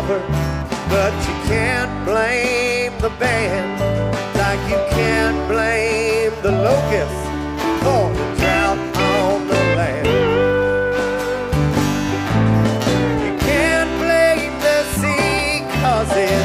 over, but you can't blame the band, like you can't blame the locusts for the drought on the land. You can't blame the sea 'cause it